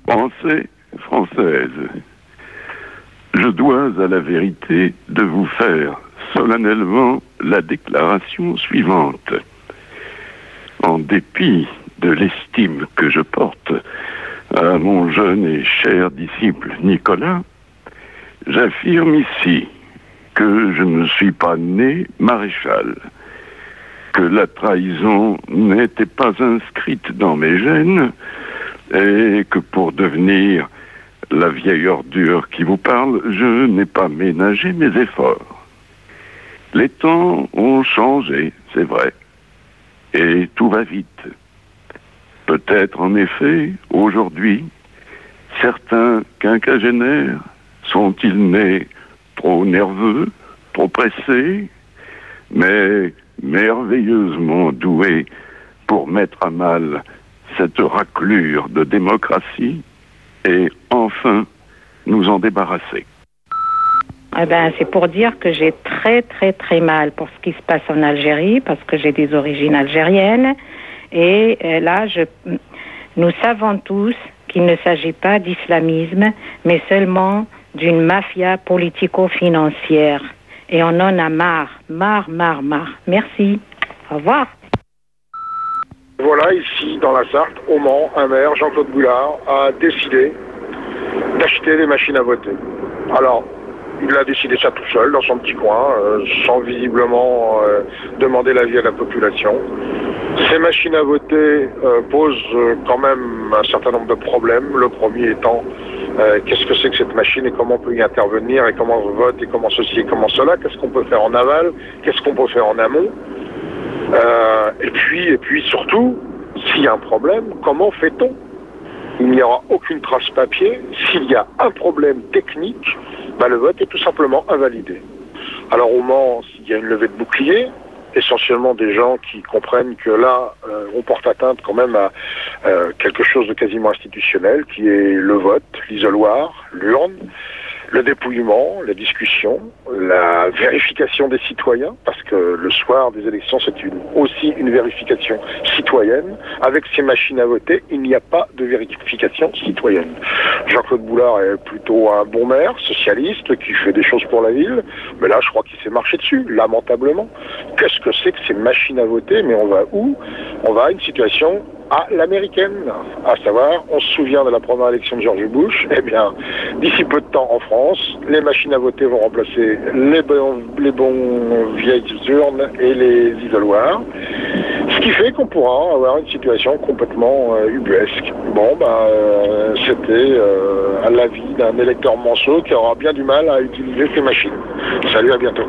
Français, Française, je dois à la vérité de vous faire solennellement la déclaration suivante. En dépit de l'estime que je porte à mon jeune et cher disciple Nicolas, j'affirme ici que je ne suis pas né maréchal, que la trahison n'était pas inscrite dans mes gènes et que pour devenir la vieille ordure qui vous parle, je n'ai pas ménagé mes efforts. Les temps ont changé, c'est vrai, et tout va vite. Peut-être en effet, aujourd'hui, certains quinquagénaires sont-ils nés trop nerveux, trop pressés, mais merveilleusement doués pour mettre à mal cette raclure de démocratie et enfin nous en débarrasser. Eh ben, c'est pour dire que j'ai très très très mal pour ce qui se passe en Algérie, parce que j'ai des origines algériennes. Et là, nous savons tous qu'il ne s'agit pas d'islamisme, mais seulement d'une mafia politico-financière. Et on en a marre. Merci. Au revoir. Voilà, ici, dans la Sarthe, au Mans, un maire, Jean-Claude Boulard, a décidé d'acheter des machines à voter. Alors, il a décidé ça tout seul, dans son petit coin, sans visiblement demander l'avis à la population. Ces machines à voter posent quand même un certain nombre de problèmes. Le premier étant, qu'est-ce que c'est que cette machine et comment on peut y intervenir et comment on vote et comment ceci et comment cela, qu'est-ce qu'on peut faire en aval, qu'est-ce qu'on peut faire en amont. Et puis surtout, s'il y a un problème, comment fait-on ? Il n'y aura aucune trace papier. S'il y a un problème technique, le vote est tout simplement invalidé. Alors au Mans, il y a une levée de bouclier, essentiellement des gens qui comprennent que là, on porte atteinte quand même à quelque chose de quasiment institutionnel, qui est le vote, l'isoloir, l'urne, le dépouillement, la discussion, la vérification des citoyens, parce que le soir des élections, c'est aussi une vérification citoyenne. Avec ces machines à voter, il n'y a pas de vérification citoyenne. Jean-Claude Boulard est plutôt un bon maire, socialiste, qui fait des choses pour la ville, mais là, je crois qu'il s'est marché dessus, lamentablement. Qu'est-ce que c'est que ces machines à voter ? Mais on va où ? On va à une situation à l'américaine, à savoir, on se souvient de la première élection de George Bush, eh bien, d'ici peu de temps en France, les machines à voter vont remplacer les bons vieilles urnes et les isoloirs, ce qui fait qu'on pourra avoir une situation complètement ubuesque. Bon, c'était à l'avis d'un électeur manceau qui aura bien du mal à utiliser ces machines. Salut, à bientôt.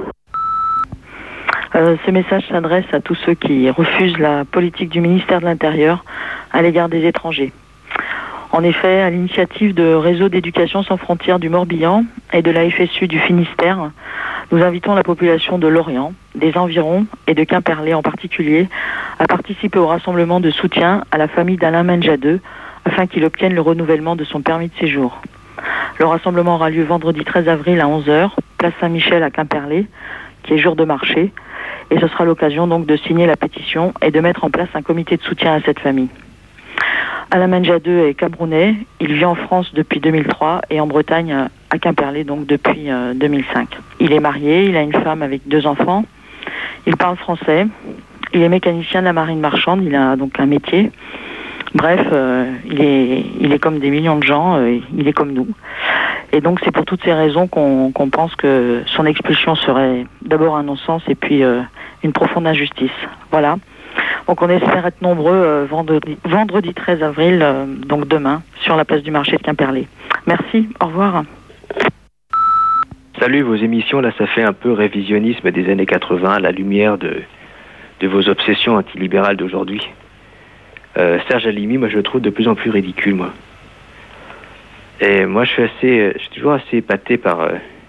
Ce message s'adresse à tous ceux qui refusent la politique du ministère de l'Intérieur à l'égard des étrangers. En effet, à l'initiative de Réseau d'éducation sans frontières du Morbihan et de la FSU du Finistère, nous invitons la population de Lorient, des environs et de Quimperlé en particulier à participer au rassemblement de soutien à la famille d'Alain Menjadeux afin qu'il obtienne le renouvellement de son permis de séjour. Le rassemblement aura lieu vendredi 13 avril à 11h, place Saint-Michel à Quimperlé, qui est jour de marché, et ce sera l'occasion donc de signer la pétition et de mettre en place un comité de soutien à cette famille. Alain Menjadeux est camerounais, il vit en France depuis 2003 et en Bretagne à Quimperlé donc depuis 2005. Il est marié, il a une femme avec 2 enfants, il parle français, il est mécanicien de la marine marchande, il a donc un métier. Bref, il est comme des millions de gens, il est comme nous. Et donc c'est pour toutes ces raisons qu'on pense que son expulsion serait d'abord un non-sens et puis une profonde injustice. Voilà. Donc on espère être nombreux vendredi 13 avril, donc demain, sur la place du marché de Quimperlé. Merci, au revoir. Salut, vos émissions, là ça fait un peu révisionnisme des années 80 à la lumière de vos obsessions antilibérales d'aujourd'hui. Serge Halimi, moi je le trouve de plus en plus ridicule, moi. Et moi je suis toujours assez épaté par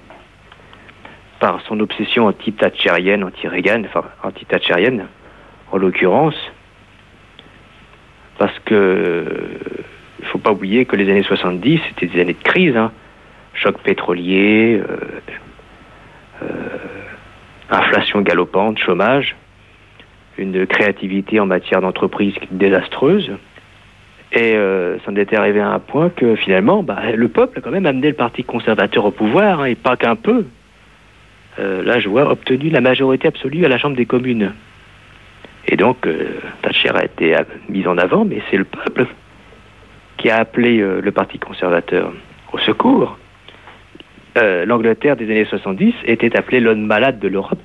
son obsession anti-thatchérienne, anti-Reagan, enfin anti-thatchérienne, en l'occurrence, parce que il faut pas oublier que les années 70, c'était des années de crise, hein. Choc pétrolier, inflation galopante, chômage, une créativité en matière d'entreprise désastreuse, Et ça en était arrivé à un point que finalement, le peuple a quand même amené le Parti conservateur au pouvoir, hein, et pas qu'un peu. Là, je vois, obtenu la majorité absolue à la Chambre des communes. Et donc, Thatcher a été mise en avant, mais c'est le peuple qui a appelé le Parti conservateur au secours. L'Angleterre des années 70 était appelée l'homme malade de l'Europe.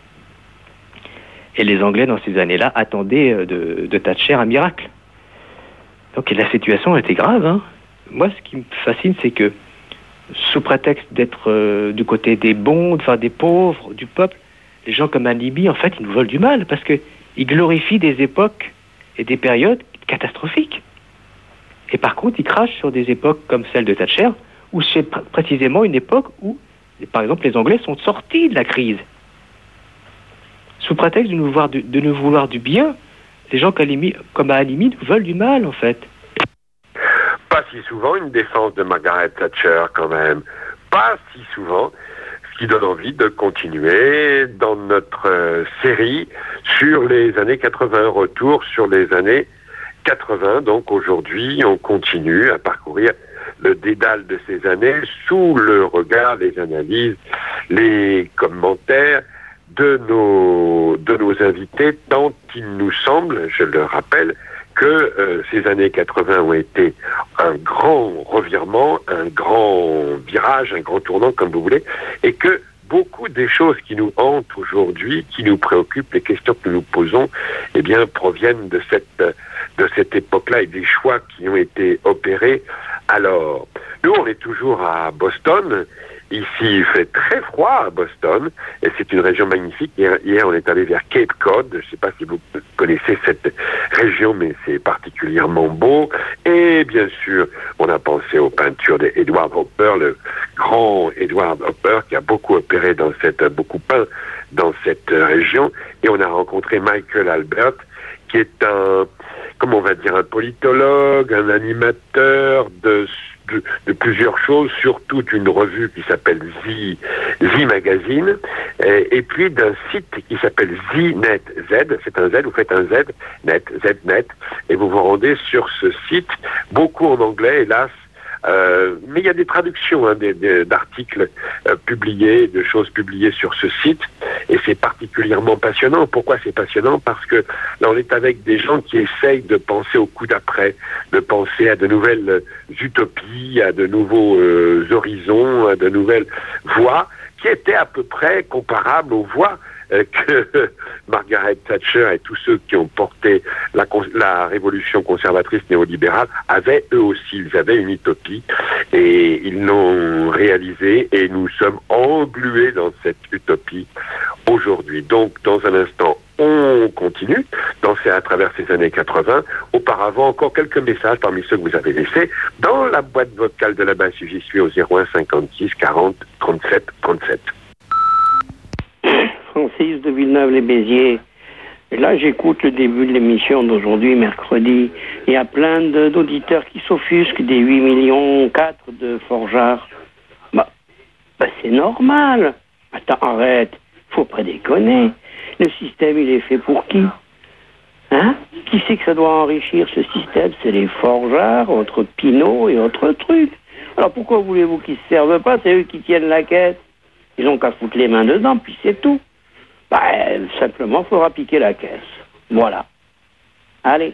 Et les Anglais, dans ces années-là, attendaient de Thatcher un miracle. Donc la situation était grave, hein. Moi, ce qui me fascine, c'est que, sous prétexte d'être du côté des bons, enfin des pauvres, du peuple, les gens comme Alibi, en fait, ils nous veulent du mal, parce qu'ils glorifient des époques et des périodes catastrophiques. Et par contre, ils crachent sur des époques comme celle de Thatcher, où c'est précisément une époque où, par exemple, les Anglais sont sortis de la crise. Sous prétexte de nous vouloir du bien, les gens comme Halimi nous veulent du mal, en fait. Pas si souvent une défense de Margaret Thatcher, quand même. Pas si souvent, ce qui donne envie de continuer dans notre série sur les années 80, retour sur les années 80. Donc aujourd'hui, on continue à parcourir le dédale de ces années sous le regard, les analyses, les commentaires de nos invités, tant il nous semble, je le rappelle, que ces années 80 ont été un grand revirement, un grand virage, un grand tournant, comme vous voulez, et que beaucoup des choses qui nous hantent aujourd'hui, qui nous préoccupent, les questions que nous nous posons, eh bien, proviennent de cette époque-là et des choix qui ont été opérés. Alors, nous, on est toujours à Boston. Ici, il fait très froid à Boston, et c'est une région magnifique. Hier, on est allé vers Cape Cod. Je ne sais pas si vous connaissez cette région, mais c'est particulièrement beau. Et bien sûr, on a pensé aux peintures d'Edward Hopper, le grand Edward Hopper, qui a beaucoup beaucoup peint dans cette région. Et on a rencontré Michael Albert, qui est un politologue, un animateur de plusieurs choses, surtout d'une revue qui s'appelle Z Magazine, et puis d'un site qui s'appelle ZNet, c'est un Z, vous faites un Z, ZNet, et vous vous rendez sur ce site, beaucoup en anglais, hélas, mais il y a des traductions d'articles publiés, de choses publiées sur ce site, et c'est particulièrement passionnant. Pourquoi c'est passionnant? Parce que là, on est avec des gens qui essayent de penser au coup d'après, de penser à de nouvelles utopies, à de nouveaux horizons, à de nouvelles voies, qui étaient à peu près comparables aux voies que Margaret Thatcher et tous ceux qui ont porté la révolution conservatrice néolibérale avaient eux aussi. Ils avaient une utopie et ils l'ont réalisée, et nous sommes englués dans cette utopie aujourd'hui. Donc, dans un instant, on continue danser à travers ces années 80. Auparavant, encore quelques messages parmi ceux que vous avez laissés dans la boîte vocale de la base. J'y suis au 01 56 40 37 37. Francis de Villeneuve-les-Béziers. Et là, j'écoute le début de l'émission d'aujourd'hui, mercredi. Il y a plein d'auditeurs qui s'offusquent des 8,4 millions de forgeards. C'est normal. Attends, arrête. Faut pas déconner. Le système, il est fait pour qui? Hein? Qui c'est que ça doit enrichir, ce système? C'est les forgeards, autres pinots et autres trucs. Alors pourquoi voulez-vous qu'ils se servent pas? C'est eux qui tiennent la caisse. Ils ont qu'à foutre les mains dedans, puis c'est tout. Simplement, il faudra piquer la caisse. Voilà. Allez.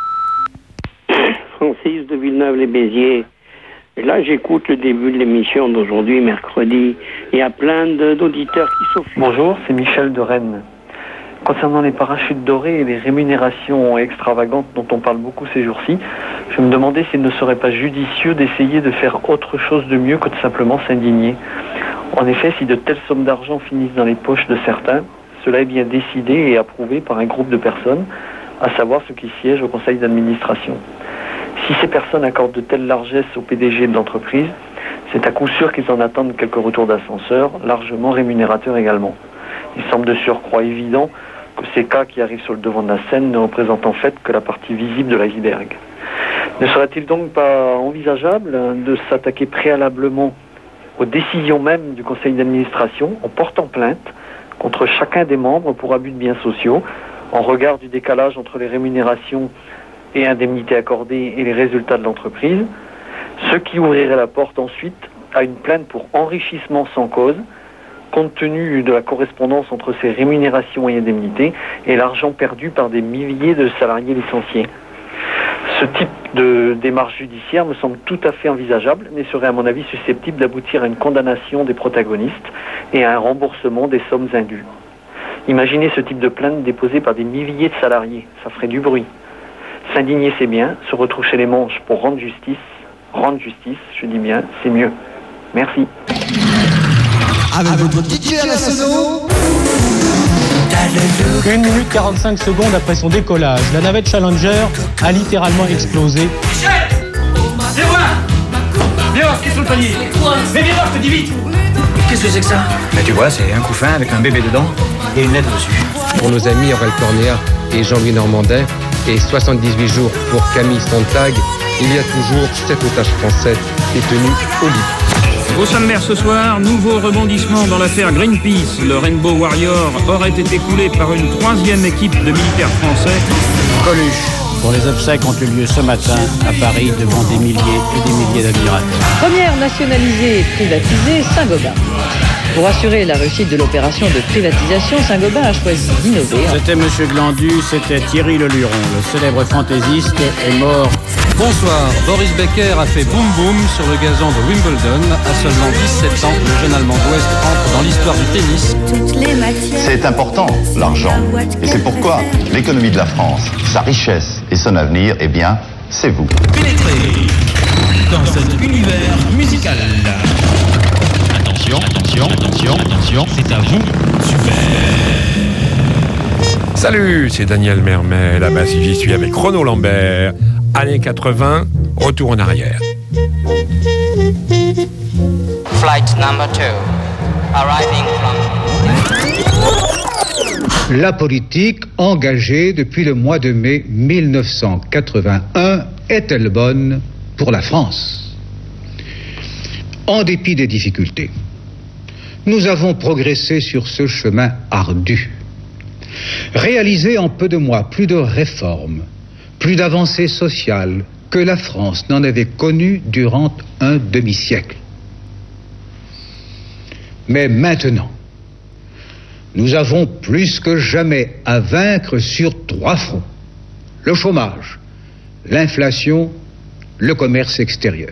Francis de Villeneuve-les-Béziers. Et là, j'écoute le début de l'émission d'aujourd'hui, mercredi. Il y a plein d'auditeurs qui s'offusquent. Bonjour, c'est Michel de Rennes. Concernant les parachutes dorés et les rémunérations extravagantes dont on parle beaucoup ces jours-ci, je me demandais s'il ne serait pas judicieux d'essayer de faire autre chose de mieux que de simplement s'indigner. En effet, si de telles sommes d'argent finissent dans les poches de certains, cela est bien décidé et approuvé par un groupe de personnes, à savoir ceux qui siègent au conseil d'administration. Si ces personnes accordent de telles largesses au PDG de l'entreprise, c'est à coup sûr qu'ils en attendent quelques retours d'ascenseur, largement rémunérateurs également. Il semble de surcroît évident que ces cas qui arrivent sur le devant de la scène ne représentent en fait que la partie visible de l'iceberg. Ne serait-il donc pas envisageable de s'attaquer préalablement aux décisions mêmes du conseil d'administration en portant plainte contre chacun des membres pour abus de biens sociaux, en regard du décalage entre les rémunérations et indemnités accordées et les résultats de l'entreprise, ce qui ouvrirait la porte ensuite à une plainte pour enrichissement sans cause, compte tenu de la correspondance entre ces rémunérations et indemnités et l'argent perdu par des milliers de salariés licenciés. Ce type de démarche judiciaire me semble tout à fait envisageable, mais serait à mon avis susceptible d'aboutir à une condamnation des protagonistes et à un remboursement des sommes indues. Imaginez ce type de plainte déposée par des milliers de salariés, ça ferait du bruit. S'indigner c'est bien, se retroucher les manches pour rendre justice, je dis bien, c'est mieux. Merci. Avec votre DJ à la sono. 1 minute 45 secondes après son décollage, la navette Challenger a littéralement explosé. Michel, viens voir ce qu'il y a sur le panier. Mais viens voir, je te dis vite. Qu'est-ce que c'est que ça? Tu vois, c'est un couffin avec un bébé dedans et une lettre dessus. Pour nos amis Aurel Cornéa et Jean-Louis Normandin, et 78 jours pour Camille Sontag, il y a toujours 7 otages français détenus au Liban. Au sommaire ce soir, nouveau rebondissement dans l'affaire Greenpeace. Le Rainbow Warrior aurait été coulé par une 3e équipe de militaires français. Coluche, dont les obsèques ont eu lieu ce matin à Paris devant des milliers et des milliers d'admirateurs. Première nationalisée et privatisée, Saint-Gobain. Pour assurer la réussite de l'opération de privatisation, Saint-Gobain a choisi d'innover. C'était M. Glandu, c'était Thierry Leluron, le célèbre fantaisiste, est mort. Bonsoir, Boris Becker a fait boum boum sur le gazon de Wimbledon. À seulement 17 ans, le jeune Allemand d'Ouest entre dans l'histoire du tennis. C'est important, l'argent. Et c'est pourquoi l'économie de la France, sa richesse et son avenir, eh bien, c'est vous. Pénétrez dans cet univers musical. Attention, c'est à vous. Super. Salut, c'est Daniel Mermet. Là-bas, si j'y suis avec Renaud Lambert. Années 80, retour en arrière. Flight number 2, arriving from... La politique engagée depuis le mois de mai 1981 est-elle bonne pour la France? En dépit des difficultés, nous avons progressé sur ce chemin ardu. Réalisé en peu de mois plus de réformes, plus d'avancées sociales que la France n'en avait connues durant un demi-siècle. Mais maintenant, nous avons plus que jamais à vaincre sur 3 fronts. Le chômage, l'inflation, le commerce extérieur.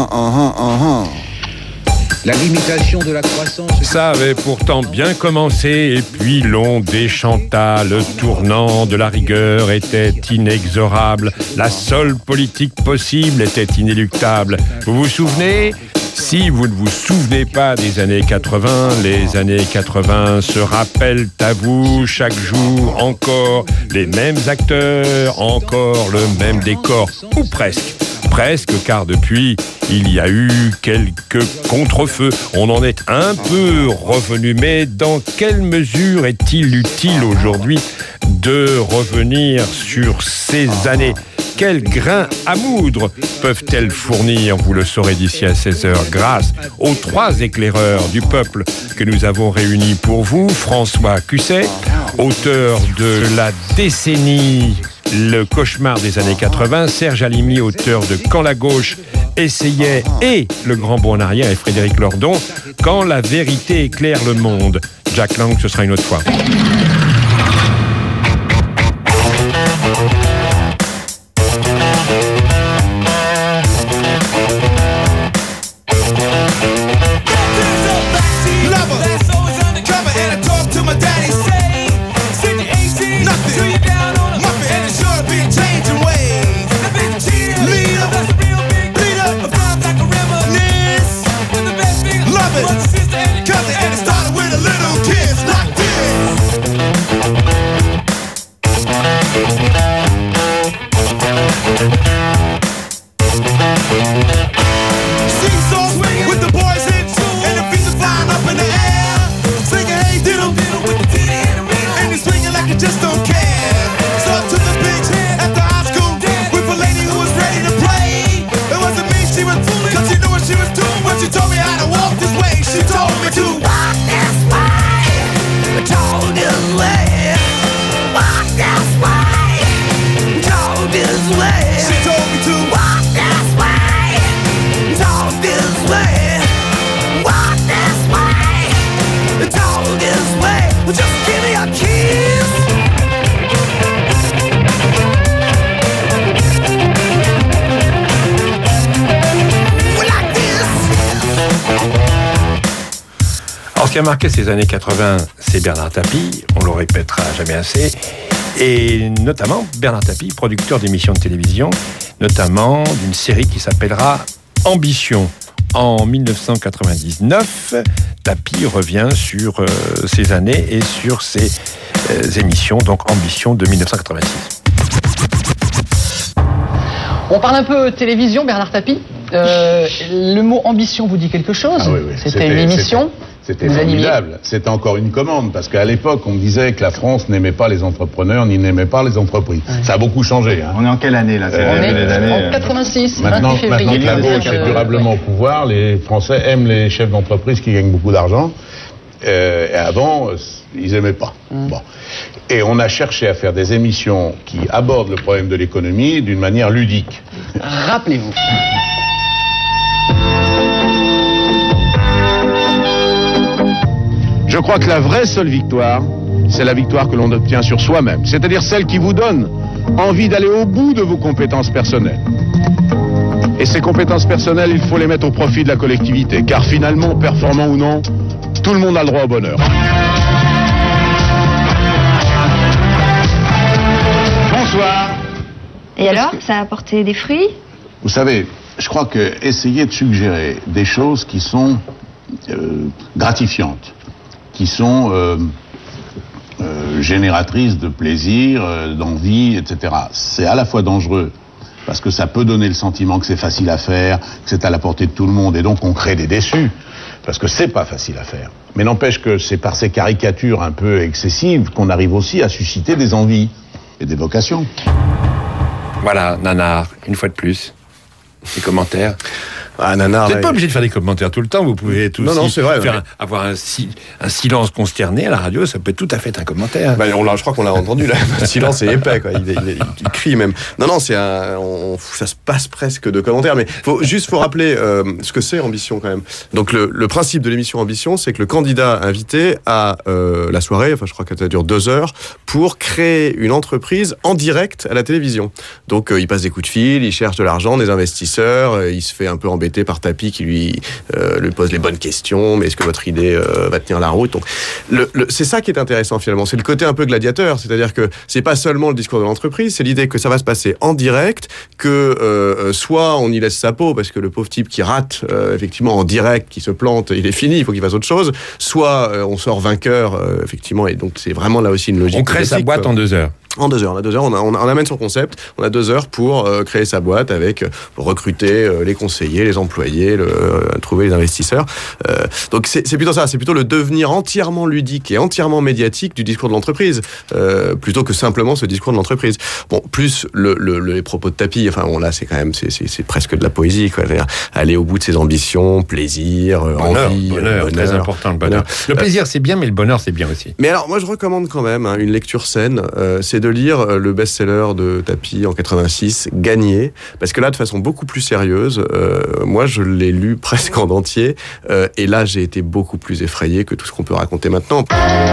La limitation de la croissance... Ça avait pourtant bien commencé, et puis l'on déchanta. Le tournant de la rigueur était inexorable. La seule politique possible était inéluctable. Vous vous souvenez ? Si vous ne vous souvenez pas des années 80, les années 80 se rappellent à vous chaque jour. Encore les mêmes acteurs, encore le même décor, ou presque. Presque, car depuis, il y a eu quelques contre-feux. On en est un peu revenu, mais dans quelle mesure est-il utile aujourd'hui de revenir sur ces années ? Quel grain à moudre peuvent-elles fournir ? Vous le saurez d'ici à 16h, grâce aux 3 éclaireurs du peuple que nous avons réunis pour vous. François Cusset, auteur de La décennie, le cauchemar des années 80, Serge Halimi, auteur de Quand la gauche essayait, et Le grand bond en arrière, et Frédéric Lordon, Quand la vérité éclaire le monde. Jack Lang, ce sera une autre fois. Walk this way. Ce qui a marqué ces années 80, c'est Bernard Tapie, on le répétera jamais assez, et notamment Bernard Tapie, producteur d'émissions de télévision, notamment d'une série qui s'appellera Ambition. En 1999, Tapie revient sur ces années et sur ces émissions, donc Ambition de 1986. On parle un peu télévision, Bernard Tapie. Le mot ambition vous dit quelque chose? Ah, oui. C'était une émission. C'était formidable. C'était encore une commande, parce qu'à l'époque, on disait que la France n'aimait pas les entrepreneurs, ni n'aimait pas les entreprises. Ouais. Ça a beaucoup changé. Hein. On est en quelle année, là? On est en 86, maintenant 28 février. Que la gauche est durablement au pouvoir, les Français aiment les chefs d'entreprise qui gagnent beaucoup d'argent. Et avant, ils n'aimaient pas. Bon. Et on a cherché à faire des émissions qui abordent le problème de l'économie d'une manière ludique. Rappelez-vous. Je crois que la vraie seule victoire, c'est la victoire que l'on obtient sur soi-même, c'est-à-dire celle qui vous donne envie d'aller au bout de vos compétences personnelles. Et ces compétences personnelles, il faut les mettre au profit de la collectivité, car finalement, performant ou non, tout le monde a le droit au bonheur. Bonsoir. Et alors, ça a apporté des fruits? Vous savez, je crois que essayer de suggérer des choses qui sont gratifiantes, qui sont génératrices de plaisir, d'envie, etc. C'est à la fois dangereux, parce que ça peut donner le sentiment que c'est facile à faire, que c'est à la portée de tout le monde, et donc on crée des déçus, parce que c'est pas facile à faire. Mais n'empêche que c'est par ces caricatures un peu excessives qu'on arrive aussi à susciter des envies et des vocations. Voilà, Nanar, une fois de plus. Des commentaires. Ah, Nanar, vous n'êtes pas obligé de faire des commentaires tout le temps, vous pouvez tout non, c'est vrai, avoir un silence consterné à la radio, ça peut être tout à fait un commentaire. Je crois qu'on l'a entendu là, le silence est épais, quoi. Il crie même. Non, ça se passe presque de commentaires, mais faut rappeler ce que c'est Ambition quand même. Donc le principe de l'émission Ambition, c'est que le candidat invité a la soirée, je crois que ça dure 2 heures, pour créer une entreprise en direct à la télévision. Donc il passe des coups de fil, il cherche de l'argent, des investisseurs, il se fait un peu embêté par Tapie qui lui pose les bonnes questions, mais est-ce que votre idée va tenir la route? Donc, c'est ça qui est intéressant finalement, c'est le côté un peu gladiateur, c'est-à-dire que c'est pas seulement le discours de l'entreprise, c'est l'idée que ça va se passer en direct, que soit on y laisse sa peau, parce que le pauvre type qui rate effectivement en direct, qui se plante, il est fini, il faut qu'il fasse autre chose, soit on sort vainqueur, effectivement, et donc c'est vraiment là aussi une logique. On crée sa boîte en 2 heures. En 2 heures, on amène son concept, on a 2 heures pour créer sa boîte pour recruter les conseillers, les employés, trouver les investisseurs. Donc c'est plutôt ça, c'est plutôt le devenir entièrement ludique et entièrement médiatique du discours de l'entreprise, plutôt que simplement ce discours de l'entreprise. Bon, plus les propos de Tapie, là c'est quand même, c'est presque de la poésie, quoi. C'est-à-dire, aller au bout de ses ambitions, plaisir, envie, bonheur, très important le bonheur. Le plaisir c'est bien, mais le bonheur c'est bien aussi. Mais alors moi je recommande quand même une lecture saine, c'est de lire le best-seller de Tapie en 86, Gagné, parce que là, de façon beaucoup plus sérieuse, moi, je l'ai lu presque en entier, et là, j'ai été beaucoup plus effrayé que tout ce qu'on peut raconter maintenant.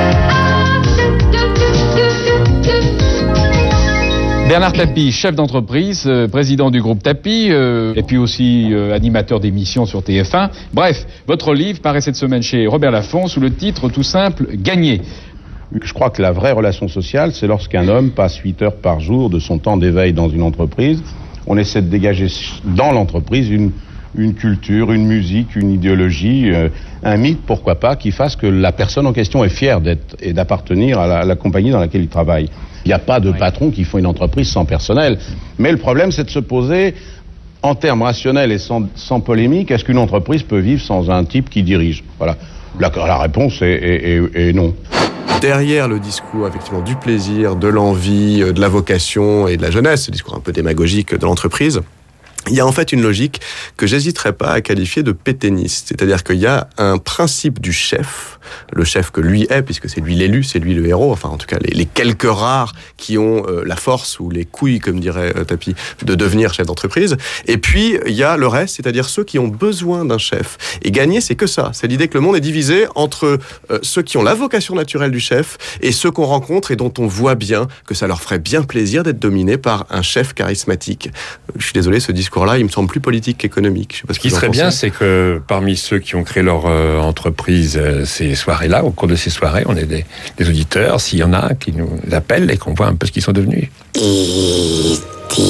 Bernard Tapie, chef d'entreprise, président du groupe Tapie, et puis aussi animateur d'émissions sur TF1. Bref, votre livre paraît cette semaine chez Robert Laffont sous le titre tout simple « Gagné ». Je crois que la vraie relation sociale, c'est lorsqu'un homme passe 8 heures par jour de son temps d'éveil dans une entreprise. On essaie de dégager dans l'entreprise une culture, une musique, une idéologie, un mythe, pourquoi pas, qui fasse que la personne en question est fière d'être et d'appartenir à la compagnie dans laquelle il travaille. Il n'y a pas de patron qui font une entreprise sans personnel. Mais le problème, c'est de se poser, en termes rationnels et sans polémique, est-ce qu'une entreprise peut vivre sans un type qui dirige? Voilà. La réponse est non. Derrière le discours effectivement du plaisir, de l'envie, de la vocation et de la jeunesse, ce discours un peu démagogique de l'entreprise, il y a en fait une logique que j'hésiterais pas à qualifier de pétainiste. C'est-à-dire qu'il y a un principe du chef, le chef que lui est, puisque c'est lui l'élu, c'est lui le héros, en tout cas les quelques rares qui ont la force ou les couilles, comme dirait Tapie, de devenir chef d'entreprise. Et puis, il y a le reste, c'est-à-dire ceux qui ont besoin d'un chef. Et Gagné, c'est que ça. C'est l'idée que le monde est divisé entre ceux qui ont la vocation naturelle du chef et ceux qu'on rencontre et dont on voit bien que ça leur ferait bien plaisir d'être dominés par un chef charismatique. Je suis désolé, ce discours discours-là, il me semble plus politique qu'économique. Je sais pas ce qui serait bien, c'est que parmi ceux qui ont créé leur entreprise ces soirées-là, au cours de ces soirées, on ait des auditeurs, s'il y en a, qui nous appellent et qu'on voit un peu ce qu'ils sont devenus. E.T.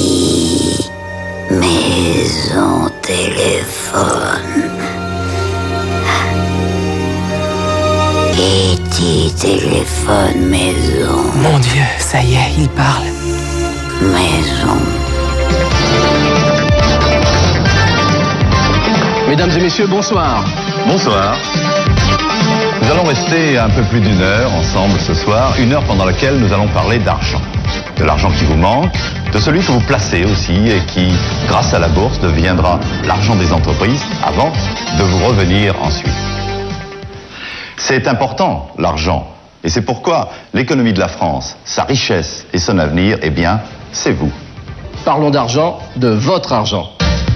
Maison téléphone. E.T. téléphone maison. Mon Dieu, ça y est, il parle. Maison. Mesdames et messieurs, bonsoir. Bonsoir. Nous allons rester un peu plus d'une heure ensemble ce soir, une heure pendant laquelle nous allons parler d'argent. De l'argent qui vous manque, de celui que vous placez aussi et qui, grâce à la bourse, deviendra l'argent des entreprises avant de vous revenir ensuite. C'est important, l'argent. Et c'est pourquoi l'économie de la France, sa richesse et son avenir, eh bien, c'est vous. Parlons d'argent, de votre argent.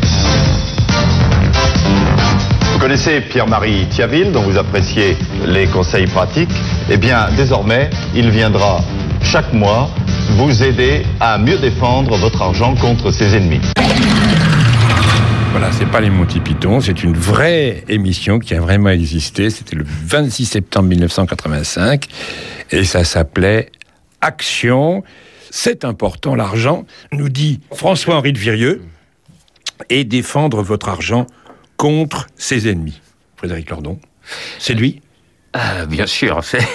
Vous connaissez Pierre-Marie Thiaville, dont vous appréciez les conseils pratiques. Eh bien, désormais, il viendra chaque mois vous aider à mieux défendre votre argent contre ses ennemis. Voilà, c'est pas les Monty Python, c'est une vraie émission qui a vraiment existé. C'était le 26 septembre 1985 et ça s'appelait Action. C'est important, l'argent, nous dit François-Henri de Virieu, et défendre votre argent contre ses ennemis. Frédéric Lordon, c'est lui ? Bien sûr, c'est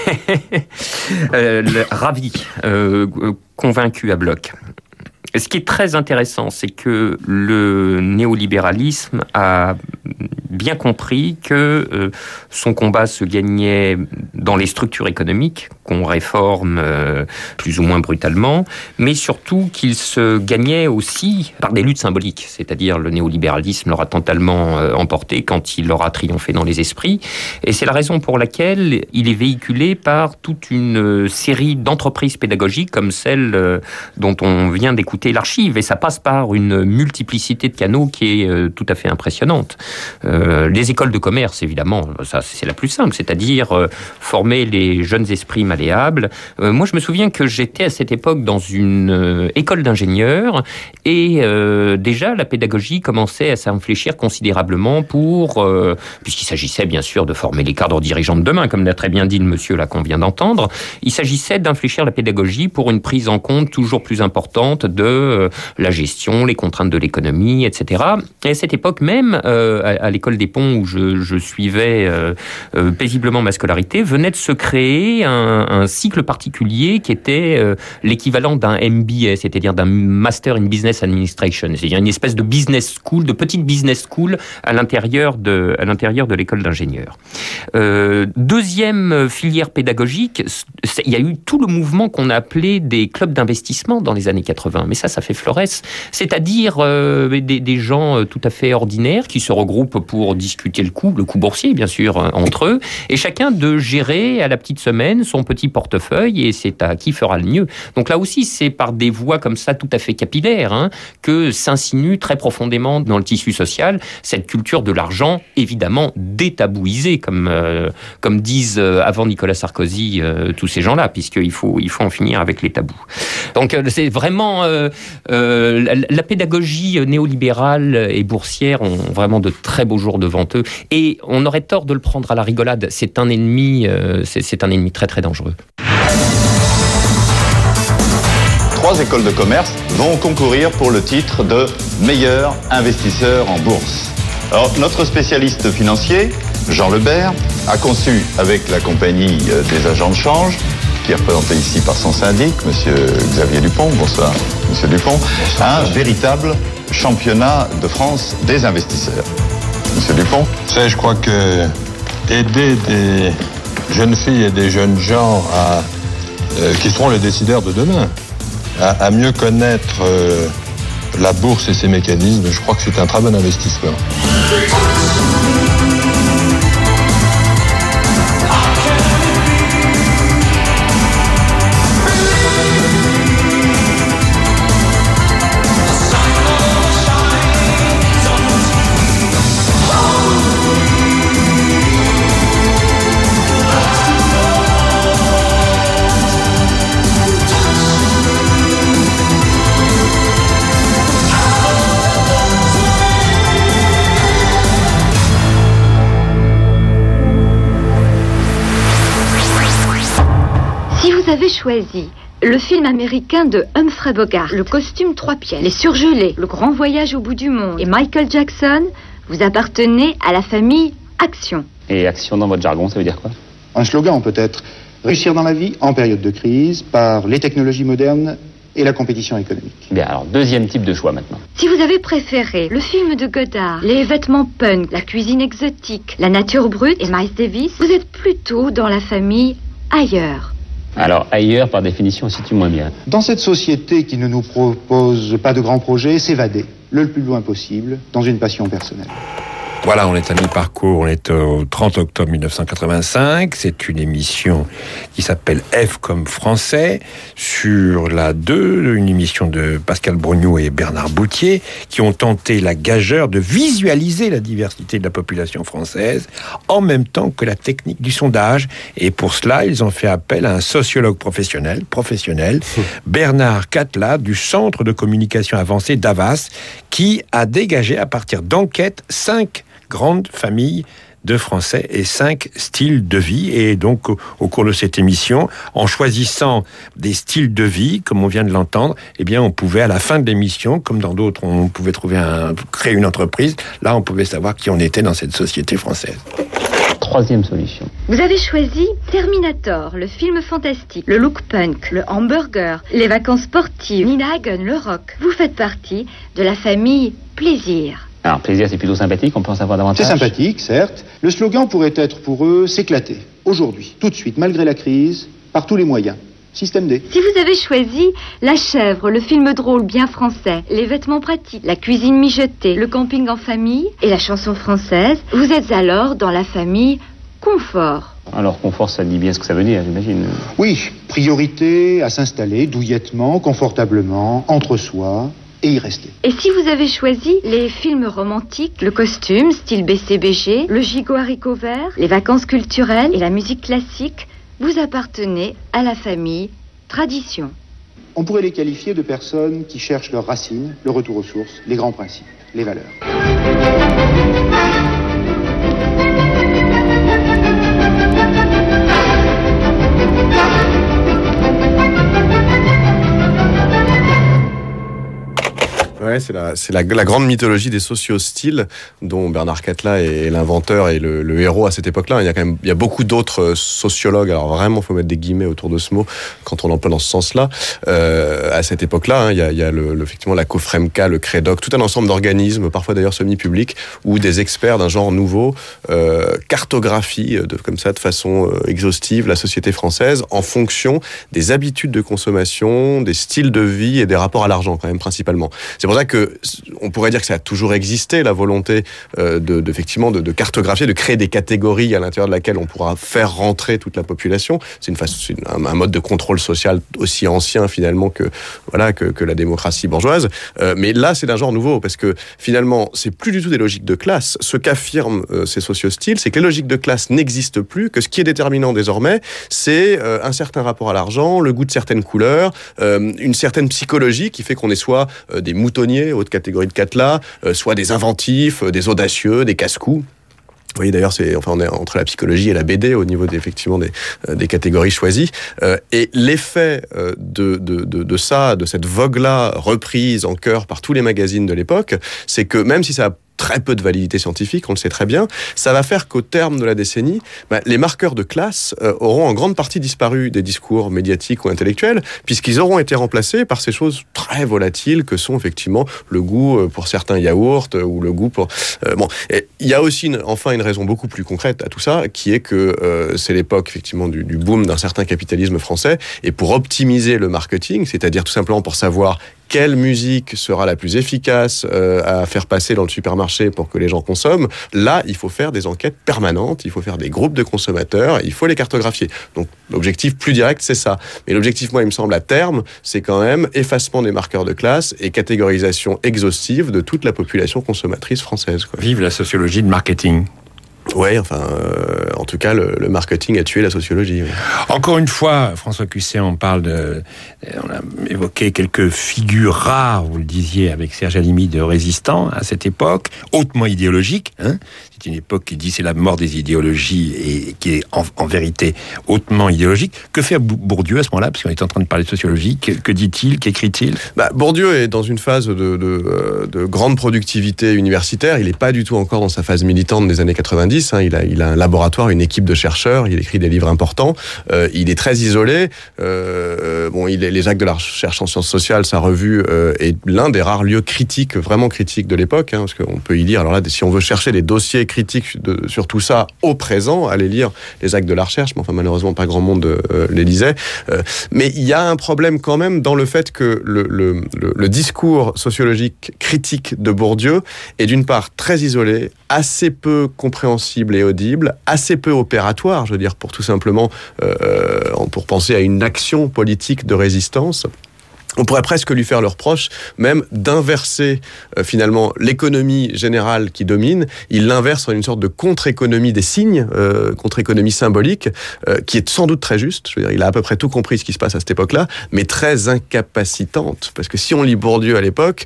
ravi, convaincu à bloc. Ce qui est très intéressant, c'est que le néolibéralisme a bien compris que son combat se gagnait dans les structures économiques, qu'on réforme plus ou moins brutalement, mais surtout qu'il se gagnait aussi par des luttes symboliques. C'est-à-dire le néolibéralisme l'aura totalement emporté quand il aura triomphé dans les esprits. Et c'est la raison pour laquelle il est véhiculé par toute une série d'entreprises pédagogiques comme celle dont on vient d'écouter l'archive, et ça passe par une multiplicité de canaux qui est tout à fait impressionnante. Les écoles de commerce, évidemment, ça c'est la plus simple, c'est-à-dire former les jeunes esprits malléables. Moi, je me souviens que j'étais à cette époque dans une école d'ingénieurs, et déjà la pédagogie commençait à s'infléchir considérablement puisqu'il s'agissait bien sûr de former les cadres dirigeants de demain, comme l'a très bien dit le monsieur là qu'on vient d'entendre. Il s'agissait d'infléchir la pédagogie pour une prise en compte toujours plus importante de la gestion, les contraintes de l'économie, etc. Et à cette époque même, à l'école des Ponts où je suivais paisiblement ma scolarité, venait de se créer un cycle particulier qui était l'équivalent d'un MBA, c'est-à-dire d'un Master in Business Administration, c'est-à-dire une espèce de business school, de petite business school à l'intérieur de l'école d'ingénieurs. Deuxième filière pédagogique, il y a eu tout le mouvement qu'on a appelé des clubs d'investissement dans les années 80, mais ça fait florès, c'est-à-dire des gens tout à fait ordinaires qui se regroupent pour discuter le coût boursier, bien sûr, entre eux, et chacun de gérer à la petite semaine son petit portefeuille, et c'est à qui fera le mieux. Donc là aussi, c'est par des voies comme ça tout à fait capillaires que s'insinue très profondément dans le tissu social cette culture de l'argent, évidemment détabouisée, comme disent avant Nicolas Sarkozy tous ces gens-là, puisqu'il faut en finir avec les tabous. Donc c'est vraiment la pédagogie néolibérale et boursière ont vraiment de très beaux jours devant eux, et on aurait tort de le prendre à la rigolade. C'est un ennemi très très dangereux. 3 écoles de commerce vont concourir pour le titre de meilleur investisseur en bourse. Alors, notre spécialiste financier, Jean Lebert, a conçu avec la compagnie des agents de change, qui est représenté ici par son syndic, monsieur Xavier Dupont, bonsoir monsieur Dupont, un véritable championnat de France des investisseurs. Monsieur Dupont. Je crois que aider des jeunes filles et des jeunes gens qui seront les décideurs de demain à mieux connaître la bourse et ses mécanismes, je crois que c'est un très bon investissement. vous avez choisi le film américain de Humphrey Bogart, le costume 3 pièces, les surgelés, le grand voyage au bout du monde et Michael Jackson, vous appartenez à la famille Action. Et Action dans votre jargon, ça veut dire quoi? Un slogan peut-être. Réussir dans la vie en période de crise par les technologies modernes et la compétition économique. Bien, alors deuxième type de choix maintenant. Si vous avez préféré le film de Godard, les vêtements punk, la cuisine exotique, la nature brute et Miles Davis, vous êtes plutôt dans la famille Ailleurs. Alors ailleurs, par définition, situe-moi bien. Dans cette société qui ne nous propose pas de grands projets, s'évader le plus loin possible dans une passion personnelle. Voilà, on est à mi-parcours, on est au 30 octobre 1985. C'est une émission qui s'appelle F comme français, sur la 2, une émission de Pascal Brognaud et Bernard Bouthier, qui ont tenté la gageure de visualiser la diversité de la population française, en même temps que la technique du sondage. Et pour cela, ils ont fait appel à un sociologue professionnel, Bernard Catla, du Centre de communication avancée d'Havas, qui a dégagé à partir d'enquêtes 5 grandes familles de Français et 5 styles de vie. Et donc, au cours de cette émission, en choisissant des styles de vie, comme on vient de l'entendre, eh bien, on pouvait, à la fin de l'émission, comme dans d'autres, on pouvait créer une entreprise. Là, on pouvait savoir qui on était dans cette société française. Troisième solution. Vous avez choisi Terminator, le film fantastique, le look punk, le hamburger, les vacances sportives, Nina Hagen, le rock. Vous faites partie de la famille Plaisir. Alors, plaisir, c'est plutôt sympathique, on peut en savoir davantage. C'est sympathique, certes. Le slogan pourrait être pour eux s'éclater. Aujourd'hui, tout de suite, malgré la crise, par tous les moyens. Système D. Si vous avez choisi La Chèvre, le film drôle bien français, les vêtements pratiques, la cuisine mijotée, le camping en famille et la chanson française, vous êtes alors dans la famille Confort. Alors, confort, ça dit bien ce que ça veut dire, j'imagine. Oui, priorité à s'installer douillettement, confortablement, entre soi, et y rester. Et si vous avez choisi les films romantiques, le costume, style BCBG, le gigot haricot vert, les vacances culturelles et la musique classique, vous appartenez à la famille Tradition. On pourrait les qualifier de personnes qui cherchent leurs racines, le retour aux sources, les grands principes, les valeurs. Ouais, c'est la grande mythologie des sociostyles dont Bernard Catla est l'inventeur et le héros à cette époque-là. Il y a beaucoup d'autres sociologues. Alors vraiment, faut mettre des guillemets autour de ce mot quand on l'emploie dans ce sens-là. À cette époque-là, il y a effectivement la Cofremca, le Crédoc, tout un ensemble d'organismes, parfois d'ailleurs semi-publics, où des experts d'un genre nouveau cartographient comme ça de façon exhaustive la société française en fonction des habitudes de consommation, des styles de vie et des rapports à l'argent quand même principalement. C'est pour ça que on pourrait dire que ça a toujours existé, la volonté effectivement de cartographier, de créer des catégories à l'intérieur de laquelle on pourra faire rentrer toute la population. C'est un mode de contrôle social aussi ancien finalement que la démocratie bourgeoise. Mais là, c'est d'un genre nouveau parce que finalement, c'est plus du tout des logiques de classe. Ce qu'affirment ces sociostyles, c'est que les logiques de classe n'existent plus, que ce qui est déterminant désormais, c'est un certain rapport à l'argent, le goût de certaines couleurs, une certaine psychologie qui fait qu'on est soit des moutonniers, haute catégorie de Catla, soit des inventifs, des audacieux, des casse-coups. Vous voyez d'ailleurs, on est entre la psychologie et la BD au niveau des catégories choisies. Et l'effet de cette vogue-là reprise en chœur par tous les magazines de l'époque, c'est que même si ça a très peu de validité scientifique, on le sait très bien, ça va faire qu'au terme de la décennie, les marqueurs de classe auront en grande partie disparu des discours médiatiques ou intellectuels, puisqu'ils auront été remplacés par ces choses très volatiles que sont effectivement le goût pour certains yaourts ou le goût pour... Il y a aussi enfin une raison beaucoup plus concrète à tout ça, qui est que c'est l'époque effectivement du boom d'un certain capitalisme français, et pour optimiser le marketing, c'est-à-dire tout simplement pour savoir quelle musique sera la plus efficace à faire passer dans le supermarché pour que les gens consomment. Là, il faut faire des enquêtes permanentes, il faut faire des groupes de consommateurs, il faut les cartographier. Donc, l'objectif plus direct, c'est ça. Mais l'objectif, moi, il me semble, à terme, c'est quand même effacement des marqueurs de classe et catégorisation exhaustive de toute la population consommatrice française, quoi. Vive la sociologie de marketing. Ouais, enfin, en tout cas, le marketing a tué la sociologie. Oui. Encore une fois, François Cusset, on a évoqué quelques figures rares, vous le disiez, avec Serge Halimi, de résistants à cette époque, hautement idéologique. C'est une époque qui dit c'est la mort des idéologies et qui est en vérité hautement idéologique. Que fait Bourdieu à ce moment-là, parce qu'on est en train de parler de sociologie? Que dit-il? Qu'écrit-il? Bourdieu est dans une phase de grande productivité universitaire. Il n'est pas du tout encore dans sa phase militante des années 90. Il a un laboratoire, une équipe de chercheurs. Il écrit des livres importants. Il est très isolé. Les Actes de la recherche en sciences sociales, sa revue, est l'un des rares lieux critiques, vraiment critiques de l'époque, parce qu'on peut y lire. Alors là, si on veut chercher des dossiers critiques sur tout ça au présent, allez lire les Actes de la recherche. Mais enfin, malheureusement, pas grand monde les lisait. Mais il y a un problème quand même dans le fait que le discours sociologique critique de Bourdieu est d'une part très isolé, assez peu compréhensible et audible, assez peu opératoire, je veux dire, pour tout simplement pour penser à une action politique de résistance. On pourrait presque lui faire le reproche, même d'inverser finalement l'économie générale qui domine. Il l'inverse en une sorte de contre-économie des signes, contre-économie symbolique, qui est sans doute très juste. Je veux dire, il a à peu près tout compris ce qui se passe à cette époque-là, mais très incapacitante. Parce que si on lit Bourdieu à l'époque,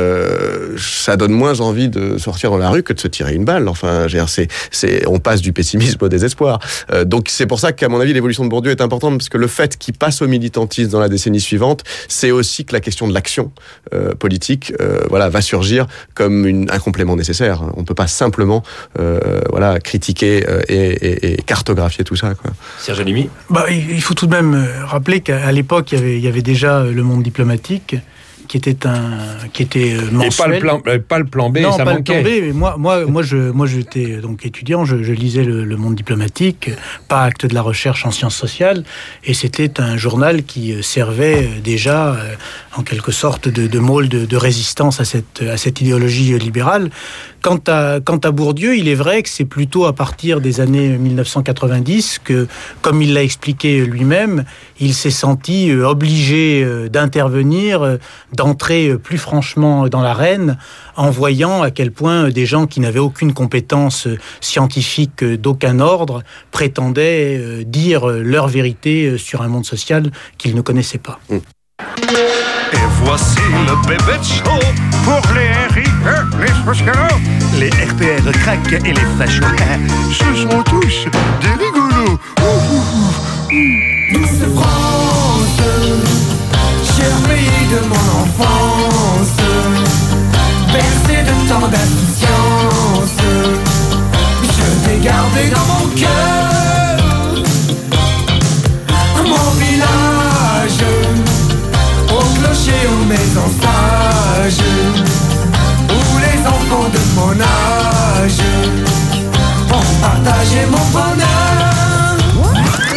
ça donne moins envie de sortir dans la rue que de se tirer une balle. Enfin, je veux dire, on passe du pessimisme au désespoir. Donc c'est pour ça qu'à mon avis, l'évolution de Bourdieu est importante, parce que le fait qu'il passe au militantisme dans la décennie suivante, c'est aussi que la question de l'action politique va surgir comme un complément nécessaire. On ne peut pas simplement critiquer et cartographier tout ça. Serge Halimi. Il faut tout de même rappeler qu'à l'époque, il y avait déjà le Monde diplomatique qui était mensuel. Et pas le plan B, non, ça pas manquait. Le plan B, mais moi j'étais donc étudiant, je lisais le Monde diplomatique, pas Actes de la recherche en sciences sociales, et c'était un journal qui servait déjà en quelque sorte de môle de résistance à cette idéologie libérale. Quant à Bourdieu, il est vrai que c'est plutôt à partir des années 1990 que, comme il l'a expliqué lui-même, il s'est senti obligé d'intervenir, d'entrer plus franchement dans l'arène, en voyant à quel point des gens qui n'avaient aucune compétence scientifique d'aucun ordre prétendaient dire leur vérité sur un monde social qu'ils ne connaissaient pas. Et voici le bébé de show pour les RIE, les socialos. Les RPR craquent et les fachos, ce sont tous des rigolos. Douce France, cher pays de mon enfance, bercé de tant d'insouciance, je t'ai gardé dans mon cœur, mon village, au clocher, aux maisons sages, où les enfants de mon âge ont partagé mon bonheur.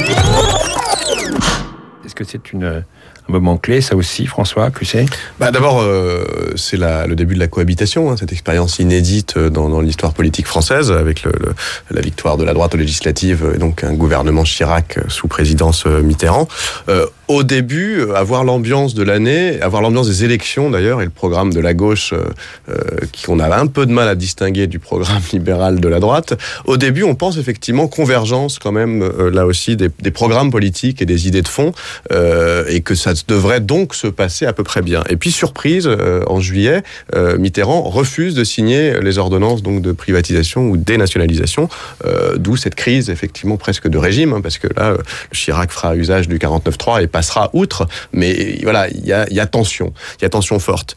Est-ce que c'est un moment clé, ça aussi, François Cusset? D'abord, c'est le début de la cohabitation, cette expérience inédite dans l'histoire politique française, avec la victoire de la droite aux législatives, et donc un gouvernement Chirac sous présidence Mitterrand. Au début, avoir l'ambiance de l'année, avoir l'ambiance des élections d'ailleurs, et le programme de la gauche qu'on avait un peu de mal à distinguer du programme libéral de la droite. Au début, on pense effectivement convergence quand même, là aussi, des programmes politiques et des idées de fond, et que ça devrait donc se passer à peu près bien. Et puis, surprise, en juillet, Mitterrand refuse de signer les ordonnances donc de privatisation ou dénationalisation, d'où cette crise effectivement presque de régime, parce que là, Chirac fera usage du 49.3 et passera outre, mais voilà, il y a tension forte.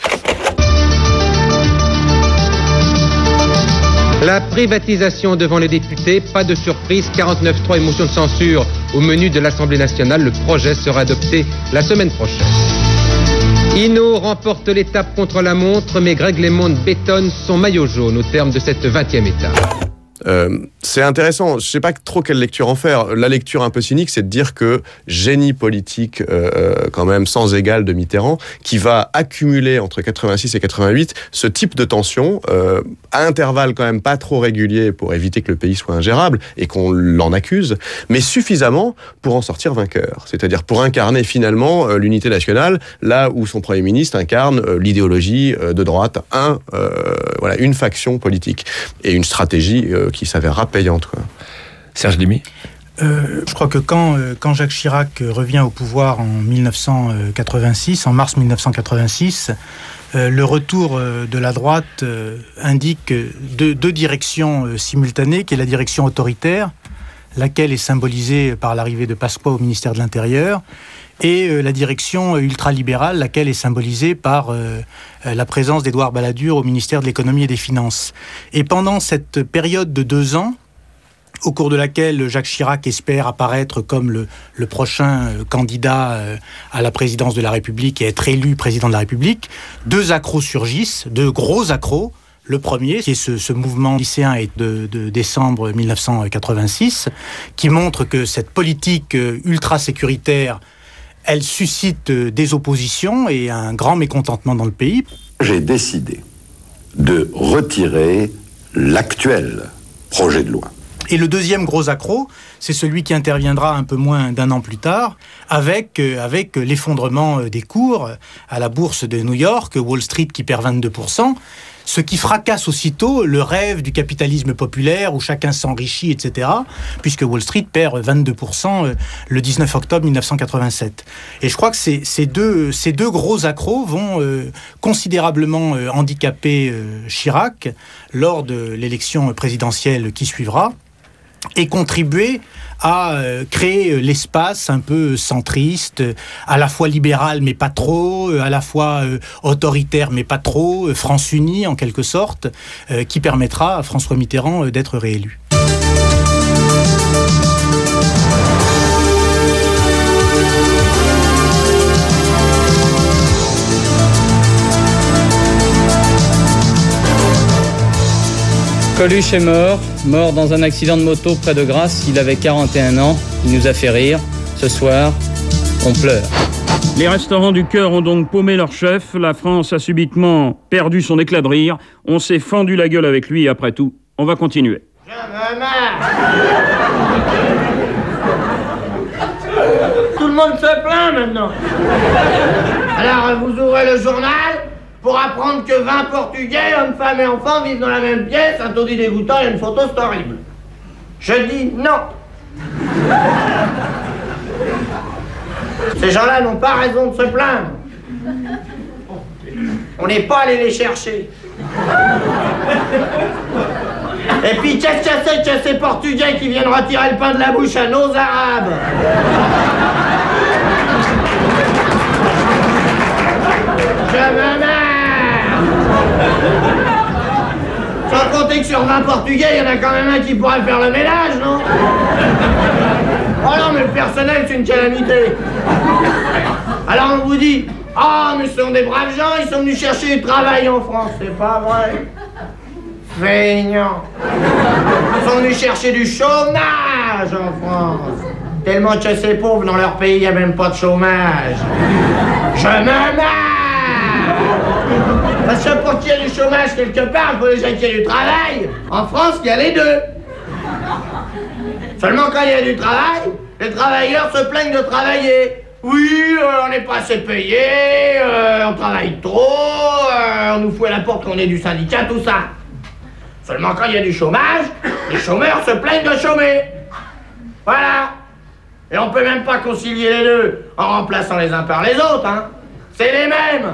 La privatisation devant les députés, pas de surprise, 49.3 et motion de censure au menu de l'Assemblée nationale. Le projet sera adopté la semaine prochaine. Hinault remporte l'étape contre la montre, mais Greg LeMond bétonne son maillot jaune au terme de cette 20e étape. C'est intéressant, je sais pas trop quelle lecture en faire. La lecture un peu cynique, c'est de dire que génie politique quand même sans égal de Mitterrand, qui va accumuler entre 86 et 88 ce type de tension à intervalles quand même pas trop réguliers pour éviter que le pays soit ingérable et qu'on l'en accuse, mais suffisamment pour en sortir vainqueur. C'est-à-dire pour incarner finalement l'unité nationale, là où son Premier ministre incarne l'idéologie de droite, une faction politique et une stratégie qui s'avérera payante, quoi. Serge Lémy. Je crois que quand Jacques Chirac revient au pouvoir en 1986, en mars 1986, le retour de la droite indique deux directions simultanées, qui est la direction autoritaire, laquelle est symbolisée par l'arrivée de Pasqua au ministère de l'Intérieur, et la direction ultralibérale, laquelle est symbolisée par la présence d'Édouard Balladur au ministère de l'Économie et des Finances. Et pendant cette période de 2 ans, au cours de laquelle Jacques Chirac espère apparaître comme le prochain candidat à la présidence de la République et être élu président de la République, 2 accros surgissent, 2 gros accros. Le premier, qui est ce mouvement lycéen de décembre 1986, qui montre que cette politique ultra-sécuritaire, elle suscite des oppositions et un grand mécontentement dans le pays. J'ai décidé de retirer l'actuel projet de loi. Et le deuxième gros accroc, c'est celui qui interviendra un peu moins d'1 an plus tard, avec l'effondrement des cours à la bourse de New York, Wall Street qui perd 22%, ce qui fracasse aussitôt le rêve du capitalisme populaire où chacun s'enrichit, etc., puisque Wall Street perd 22% le 19 octobre 1987. Et je crois que ces deux gros accros vont considérablement handicaper Chirac lors de l'élection présidentielle qui suivra, et contribuer à créer l'espace un peu centriste, à la fois libéral mais pas trop, à la fois autoritaire mais pas trop, France unie en quelque sorte, qui permettra à François Mitterrand d'être réélu. Coluche est mort dans un accident de moto près de Grasse. Il avait 41 ans, il nous a fait rire. Ce soir, on pleure. Les restaurants du cœur ont donc paumé leur chef. La France a subitement perdu son éclat de rire. On s'est fendu la gueule avec lui, après tout. On va continuer. Tout le monde se plaint maintenant. Alors, vous ouvrez le journal pour apprendre que 20 Portugais, hommes, femmes et enfants, vivent dans la même pièce, un taudis dégoûtant et une photo, c'est horrible. Je dis non. Ces gens-là n'ont pas raison de se plaindre. On n'est pas allé les chercher. Et puis, qu'est-ce que c'est que ces Portugais qui viennent retirer le pain de la bouche à nos Arabes? Je me mets. Sans compter que sur 20 Portugais, il y en a quand même un qui pourrait faire le ménage, non? Oh non, mais le personnel, c'est une calamité. Alors on vous dit, ah, mais ce sont des braves gens, ils sont venus chercher du travail en France. C'est pas vrai. Feignants. Ils sont venus chercher du chômage en France. Tellement que ces pauvres, dans leur pays, il n'y a même pas de chômage. Je me marre. Parce que pour qu'il y ait du chômage quelque part, il faut déjà qu'il y ait du travail. En France, il y a les deux. Seulement quand il y a du travail, les travailleurs se plaignent de travailler. Oui, on n'est pas assez payé, on travaille trop, on nous fout à la porte qu'on est du syndicat, tout ça. Seulement quand il y a du chômage, les chômeurs se plaignent de chômer. Voilà. Et on peut même pas concilier les deux en remplaçant les uns par les autres, hein. C'est les mêmes.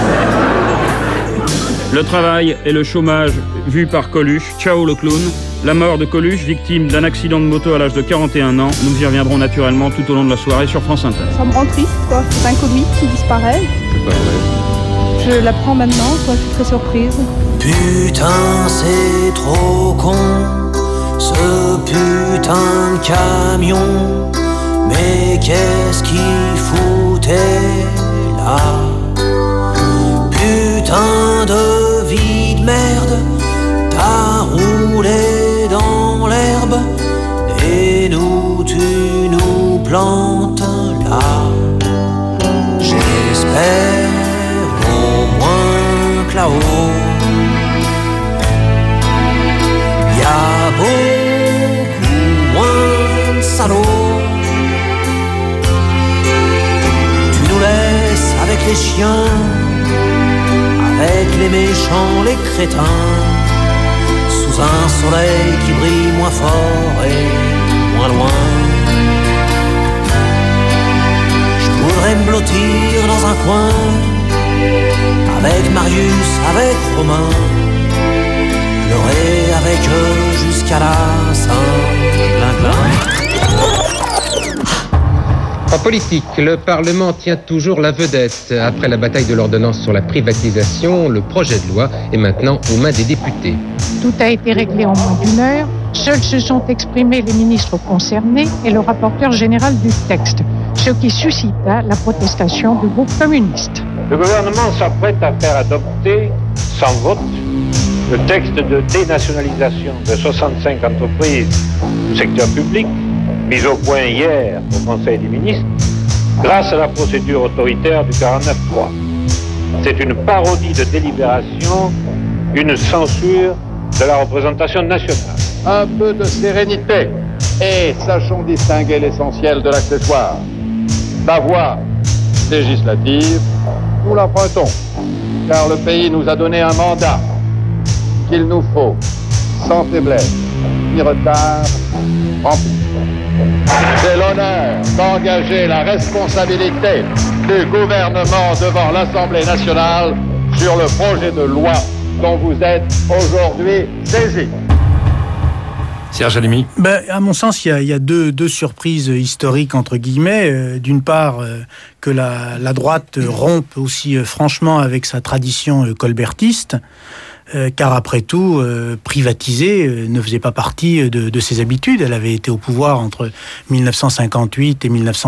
Le travail et le chômage vu par Coluche, ciao le clown. La mort de Coluche, victime d'un accident de moto à l'âge de 41 ans. Nous y reviendrons naturellement tout au long de la soirée sur France Inter. Ça me rend triste, quoi. C'est un comique qui disparaît. C'est pas vrai. Je l'apprends maintenant, quoi. Je suis très surprise. Putain, c'est trop con, ce putain de camion. Mais qu'est-ce qu'il foutait là? Putain de vie de merde, t'as roulé dans l'herbe et nous tu nous plantes là. J'espère au moins que là-haut y a beaucoup moins de salauds. Tu nous laisses avec les chiens, avec les méchants, les crétins, sous un soleil qui brille moins fort et moins loin. Je voudrais me blottir dans un coin, avec Marius, avec Romain, pleurer avec eux jusqu'à la Saint-Glinglin. En politique, le Parlement tient toujours la vedette. Après la bataille de l'ordonnance sur la privatisation, le projet de loi est maintenant aux mains des députés. Tout a été réglé en moins d'une heure. Seuls se sont exprimés les ministres concernés et le rapporteur général du texte, ce qui suscita la protestation du groupe communiste. Le gouvernement s'apprête à faire adopter, sans vote, le texte de dénationalisation de 65 entreprises du secteur public, mis au point hier au Conseil des ministres, grâce à la procédure autoritaire du 49.3. C'est une parodie de délibération, une censure de la représentation nationale. Un peu de sérénité et sachons distinguer l'essentiel de l'accessoire. La voie législative, nous l'empruntons, car le pays nous a donné un mandat qu'il nous faut, sans faiblesse ni retard, remplir. C'est l'honneur d'engager la responsabilité du gouvernement devant l'Assemblée nationale sur le projet de loi dont vous êtes aujourd'hui saisis. Serge Halimi. À mon sens, il y a deux surprises historiques, entre guillemets. D'une part, que la droite rompe aussi franchement avec sa tradition colbertiste, car après tout, privatiser ne faisait pas partie de ses habitudes. Elle avait été au pouvoir entre 1958 et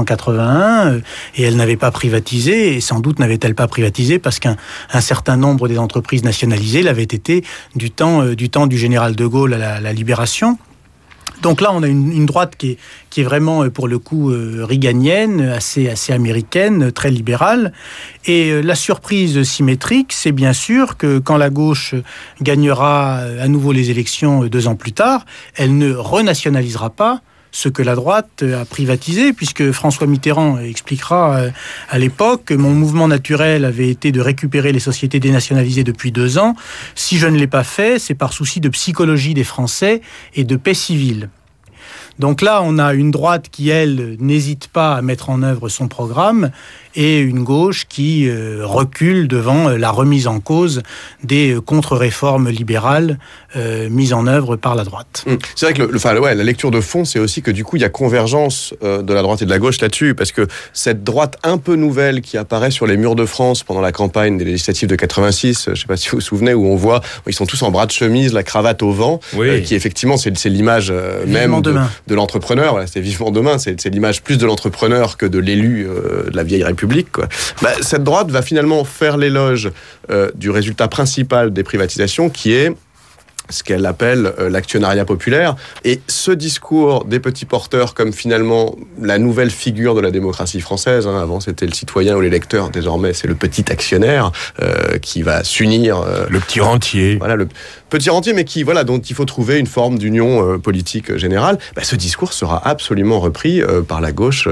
1981, et elle n'avait pas privatisé, et sans doute n'avait-elle pas privatisé parce qu'un certain nombre des entreprises nationalisées l'avaient été du temps du général de Gaulle à la Libération. Donc là, on a une droite qui est vraiment, pour le coup, reaganienne, assez américaine, très libérale. Et la surprise symétrique, c'est bien sûr que quand la gauche gagnera à nouveau les élections 2 ans plus tard, elle ne renationalisera pas ce que la droite a privatisé, puisque François Mitterrand expliquera à l'époque que mon mouvement naturel avait été de récupérer les sociétés dénationalisées depuis 2 ans. Si je ne l'ai pas fait, c'est par souci de psychologie des Français et de paix civile. Donc là, on a une droite qui, elle, n'hésite pas à mettre en œuvre son programme, et une gauche qui recule devant la remise en cause des contre-réformes libérales mises en œuvre par la droite. C'est vrai que la lecture de fond, c'est aussi que du coup, il y a convergence de la droite et de la gauche là-dessus, parce que cette droite un peu nouvelle qui apparaît sur les murs de France pendant la campagne des législatives de 86, je ne sais pas si vous vous souvenez, où on voit, ils sont tous en bras de chemise, la cravate au vent, qui effectivement, c'est l'image même de l'entrepreneur. Voilà, c'est vivement demain, c'est l'image plus de l'entrepreneur que de l'élu de la vieille République. Quoi. Cette droite va finalement faire l'éloge du résultat principal des privatisations, qui est ce qu'elle appelle l'actionnariat populaire. Et ce discours des petits porteurs comme finalement la nouvelle figure de la démocratie française, avant c'était le citoyen ou l'électeur, désormais c'est le petit actionnaire qui va s'unir. Le petit rentier. Voilà, le petit rentier, mais dont il faut trouver une forme d'union politique générale. Ce discours sera absolument repris par la gauche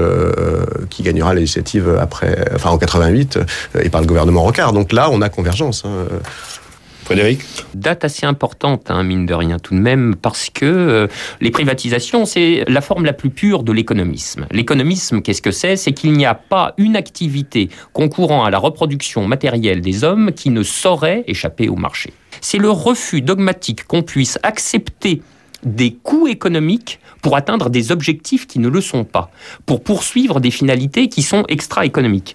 qui gagnera les législatives en 88 et par le gouvernement Rocard. Donc là, on a convergence. Frédéric ? Date assez importante, mine de rien, tout de même, parce que les privatisations, c'est la forme la plus pure de l'économisme. L'économisme, qu'est-ce que c'est ? C'est qu'il n'y a pas une activité concourant à la reproduction matérielle des hommes qui ne saurait échapper au marché. C'est le refus dogmatique qu'on puisse accepter des coûts économiques pour atteindre des objectifs qui ne le sont pas, pour poursuivre des finalités qui sont extra-économiques.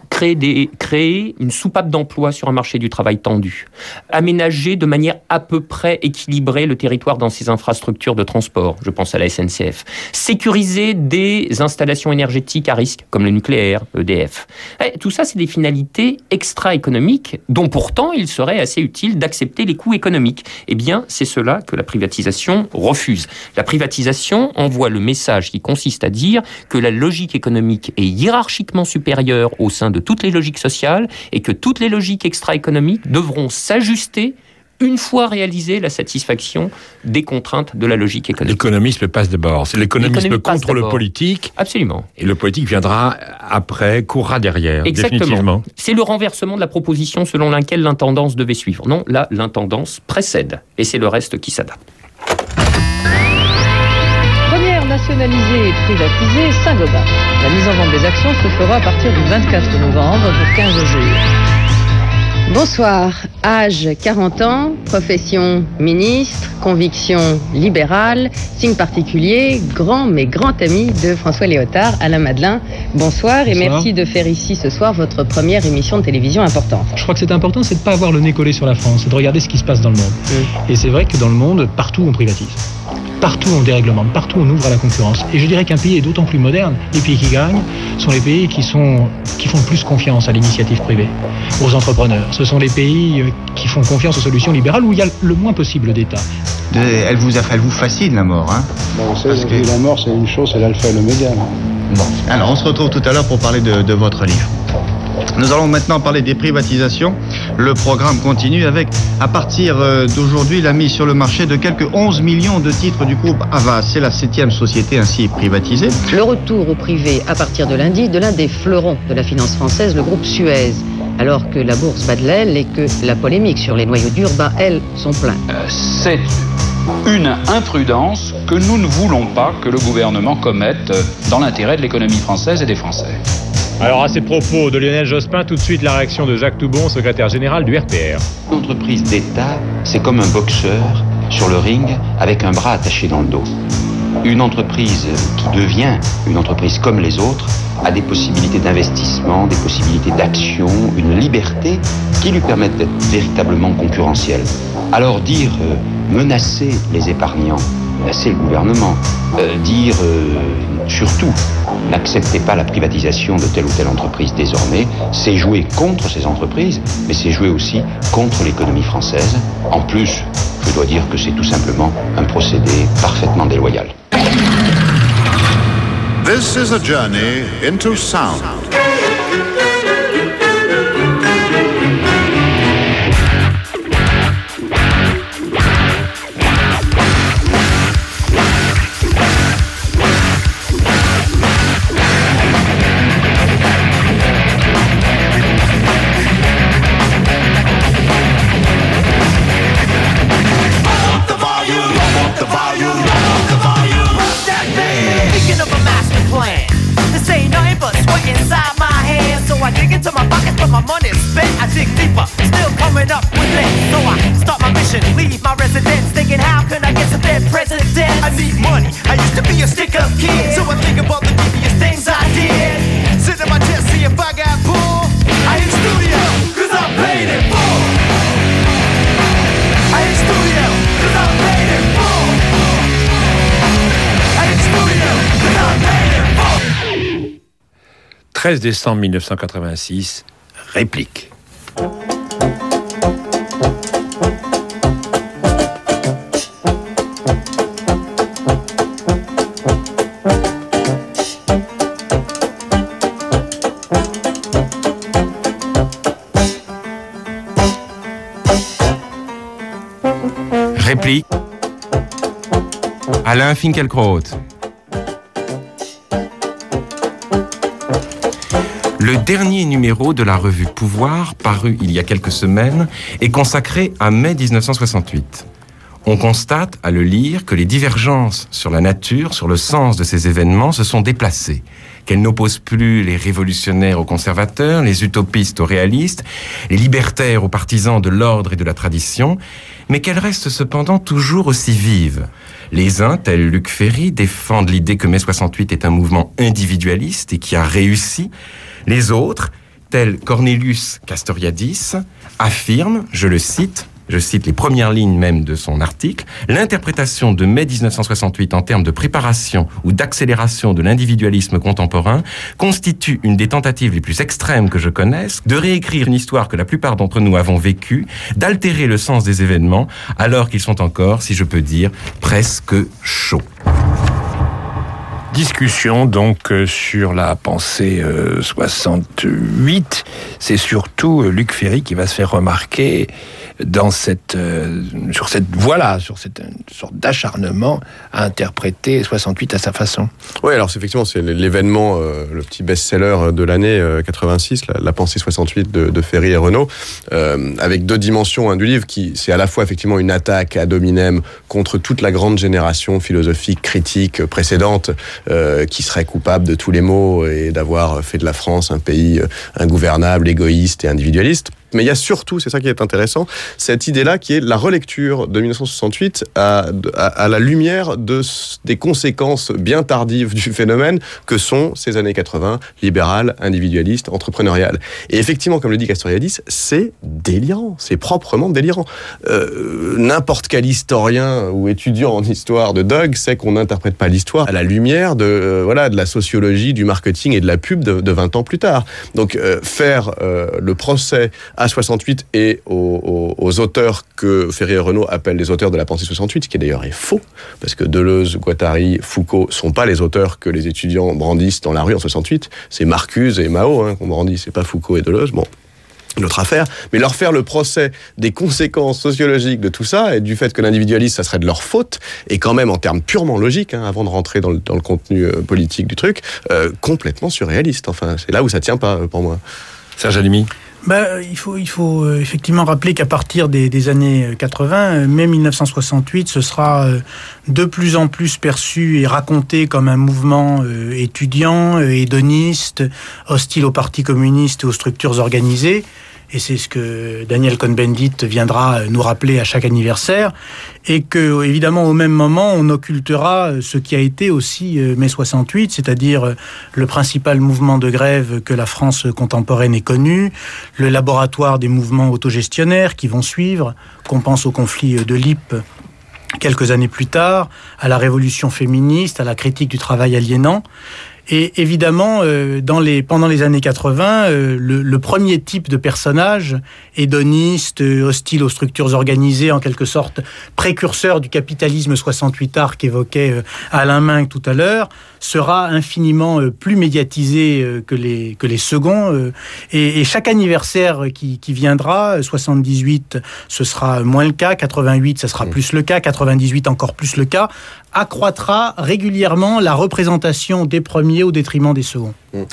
Créer une soupape d'emploi sur un marché du travail tendu, aménager de manière à peu près équilibrée le territoire dans ses infrastructures de transport, je pense à la SNCF, sécuriser des installations énergétiques à risque, comme le nucléaire, EDF. Tout ça, c'est des finalités extra-économiques dont pourtant il serait assez utile d'accepter les coûts économiques. Eh bien, c'est cela que la privatisation refuse. La privatisation envoie le message qui consiste à dire que la logique économique est hiérarchiquement supérieure au sein de toutes les logiques sociales et que toutes les logiques extra-économiques devront s'ajuster une fois réalisée la satisfaction des contraintes de la logique économique. L'économisme passe d'abord. C'est l'économisme contre le politique. Absolument. Et le politique viendra après, courra derrière. Exactement. Définitivement. C'est le renversement de la proposition selon laquelle l'intendance devait suivre. Non, là, l'intendance précède. Et c'est le reste qui s'adapte. Première nationalisée et privatisée, Saint-Gobain. La mise en vente des actions se fera à partir du 24 novembre pour 15 jours. Bonsoir. Âge 40 ans, profession ministre, conviction libérale, signe particulier, grand mais grand ami de François Léotard, Alain Madelin. Bonsoir et merci de faire ici ce soir votre première émission de télévision importante. Je crois que c'est important, c'est de ne pas avoir le nez collé sur la France, c'est de regarder ce qui se passe dans le monde. Et c'est vrai que dans le monde, partout on privatise. Partout on déréglemente, partout on ouvre à la concurrence. Et je dirais qu'un pays est d'autant plus moderne, les pays qui gagnent sont les pays qui font le plus confiance à l'initiative privée, aux entrepreneurs. Ce sont les pays qui font confiance aux solutions libérales où il y a le moins possible d'État. Elle vous fascine la mort, hein? Bon, vous savez, la mort c'est une chose, c'est l'alpha et l'oméga. Bon, alors on se retrouve tout à l'heure pour parler de votre livre. Nous allons maintenant parler des privatisations. Le programme continue avec, à partir d'aujourd'hui, la mise sur le marché de quelques 11 millions de titres du groupe Havas. C'est la 7e société ainsi privatisée. Le retour au privé à partir de lundi de l'un des fleurons de la finance française, le groupe Suez. Alors que la bourse bat de l'aile et que la polémique sur les noyaux durs bat, elles, son plein. C'est une imprudence que nous ne voulons pas que le gouvernement commette dans l'intérêt de l'économie française et des Français. Alors à ces propos de Lionel Jospin, tout de suite la réaction de Jacques Toubon, secrétaire général du RPR. Une entreprise d'État, c'est comme un boxeur sur le ring avec un bras attaché dans le dos. Une entreprise qui devient une entreprise comme les autres a des possibilités d'investissement, des possibilités d'action, une liberté qui lui permettent d'être véritablement concurrentielle. Alors dire menacer les épargnants, menacer le gouvernement, dire surtout n'acceptez pas la privatisation de telle ou telle entreprise désormais, c'est jouer contre ces entreprises, mais c'est jouer aussi contre l'économie française. En plus, je dois dire que c'est tout simplement un procédé parfaitement déloyal. This is a journey into sound. « 13 décembre 1986, réplique. Réplique. Alain Finkielkraut. Le dernier numéro de la revue Pouvoir, paru il y a quelques semaines, est consacré à mai 1968. On constate, à le lire, que les divergences sur la nature, sur le sens de ces événements se sont déplacées, qu'elles n'opposent plus les révolutionnaires aux conservateurs, les utopistes aux réalistes, les libertaires aux partisans de l'ordre et de la tradition, mais qu'elles restent cependant toujours aussi vives. Les uns, tels Luc Ferry, défendent l'idée que mai 68 est un mouvement individualiste et qui a réussi. Les autres, tels Cornelius Castoriadis, affirment, je cite les premières lignes même de son article, l'interprétation de mai 1968 en termes de préparation ou d'accélération de l'individualisme contemporain constitue une des tentatives les plus extrêmes que je connaisse de réécrire une histoire que la plupart d'entre nous avons vécue, d'altérer le sens des événements alors qu'ils sont encore, si je peux dire, presque chauds. Discussion donc sur la pensée 68. C'est surtout Luc Ferry qui va se faire remarquer sur cette voie-là, sur cette sorte d'acharnement à interpréter 68 à sa façon. Oui, alors effectivement, c'est l'événement, le petit best-seller de l'année 86, la pensée 68 de Ferry et Renaud, avec deux dimensions du livre qui, c'est à la fois effectivement une attaque ad hominem contre toute la grande génération philosophique, critique précédente, qui serait coupable de tous les maux et d'avoir fait de la France un pays ingouvernable, égoïste et individualiste. Mais il y a surtout, c'est ça qui est intéressant, cette idée-là qui est la relecture de 1968 à la lumière des conséquences bien tardives du phénomène que sont ces années 80, libérales, individualistes, entrepreneuriales. Et effectivement, comme le dit Castoriadis, c'est délirant, c'est proprement délirant. N'importe quel historien ou étudiant en histoire de Doug sait qu'on n'interprète pas l'histoire à la lumière de la sociologie, du marketing et de la pub de 20 ans plus tard. Donc faire le procès à 68 et aux auteurs que Ferry et Renaud appellent les auteurs de la pensée 68, ce qui d'ailleurs est faux, parce que Deleuze, Guattari, Foucault sont pas les auteurs que les étudiants brandissent dans la rue en 68, c'est Marcuse et Mao qu'on brandit, c'est pas Foucault et Deleuze, bon. Une autre affaire, mais leur faire le procès des conséquences sociologiques de tout ça et du fait que l'individualisme, ça serait de leur faute, et quand même en termes purement logiques, avant de rentrer dans le contenu politique du truc, complètement surréaliste. Enfin, c'est là où ça tient pas pour moi. Serge Halimi. Il faut effectivement rappeler qu'à partir des années 80, mai 1968, ce sera de plus en plus perçu et raconté comme un mouvement étudiant, hédoniste, hostile au Parti communiste et aux structures organisées. Et c'est ce que Daniel Cohn-Bendit viendra nous rappeler à chaque anniversaire, et que, évidemment, au même moment, on occultera ce qui a été aussi mai 68, c'est-à-dire le principal mouvement de grève que la France contemporaine ait connu, le laboratoire des mouvements autogestionnaires qui vont suivre, qu'on pense au conflit de l'Ypres quelques années plus tard, à la révolution féministe, à la critique du travail aliénant. Et évidemment, pendant les années 80, le premier type de personnage, hédoniste, hostile aux structures organisées, en quelque sorte précurseur du capitalisme 68ard qu'évoquait Alain Minc tout à l'heure, sera infiniment plus médiatisé que les seconds. Et chaque anniversaire qui viendra, 78, ce sera moins le cas, 88, ça sera plus le cas, 98, encore plus le cas, accroîtra régulièrement la représentation des premiers au détriment des seconds.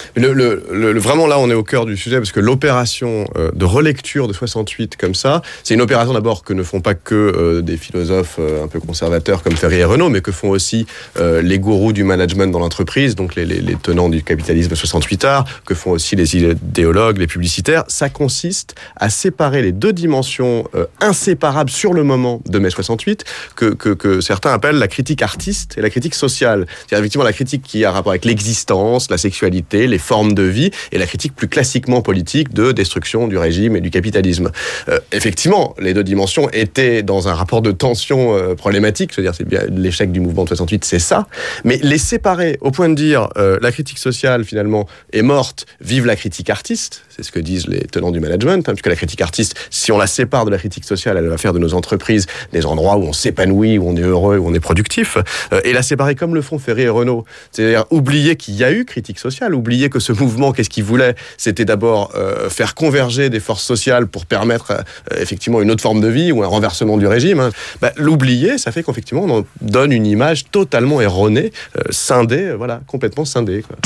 Vraiment là, on est au cœur du sujet, parce que l'opération de relecture de 68 comme ça, c'est une opération d'abord que ne font pas que des philosophes un peu conservateurs comme Ferry et Renaud, mais que font aussi les gourous du management dans l'entreprise, donc les tenants du capitalisme 68ard, que font aussi les idéologues, les publicitaires. Ça consiste à séparer les deux dimensions inséparables sur le moment de mai 68, que certains appellent la critique artiste et la critique sociale. C'est-à-dire effectivement la critique qui a rapport avec l'existence, la sexualité, les formes de vie, et la critique plus classiquement politique de destruction du régime et du capitalisme. Effectivement, les deux dimensions étaient dans un rapport de tension problématique, c'est-à-dire c'est bien l'échec du mouvement de 68, c'est ça, mais les séparer au point de dire la critique sociale finalement est morte, vive la critique artiste, c'est ce que disent les tenants du management, puisque la critique artiste, si on la sépare de la critique sociale, elle va faire de nos entreprises des endroits où on s'épanouit, où on est heureux, où on est productif, et la séparer comme le font Ferry et Renaud, c'est-à-dire oublier qu'il y a eu critique sociale, oublier que ce mouvement, qu'est-ce qu'il voulait, c'était d'abord faire converger des forces sociales pour permettre effectivement une autre forme de vie ou un renversement du régime. L'oublier, ça fait qu'effectivement on en donne une image totalement erronée, scindée, complètement scindée, quoi.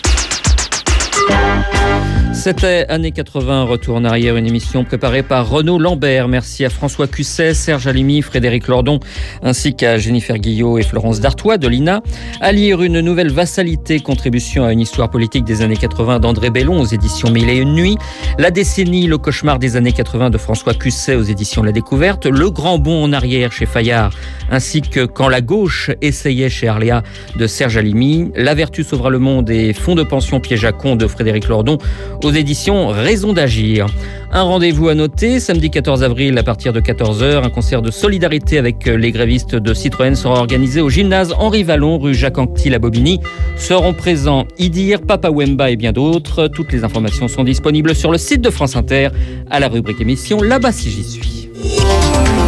C'était Années 80, Retour en arrière, une émission préparée par Renaud Lambert. Merci à François Cusset, Serge Halimi, Frédéric Lordon, ainsi qu'à Jennifer Guillot et Florence Dartois de l'INA. À lire Une nouvelle vassalité, contribution à une histoire politique des années 80 d'André Bellon aux éditions Mille et une nuits. La décennie, le cauchemar des années 80 de François Cusset aux éditions La Découverte. Le grand bond en arrière chez Fayard, ainsi que Quand la gauche essayait chez Arléa de Serge Halimi. La vertu sauvera le monde et Fonds de pension piège à con de Frédéric Lordon aux éditions Raison d'agir. Un rendez-vous à noter, samedi 14 avril à partir de 14h, un concert de solidarité avec les grévistes de Citroën sera organisé au gymnase Henri Vallon, rue Jacques-Anquetil à Bobigny. Seront présents Idir, Papa Wemba et bien d'autres. Toutes les informations sont disponibles sur le site de France Inter, à la rubrique émission Là-bas si j'y suis.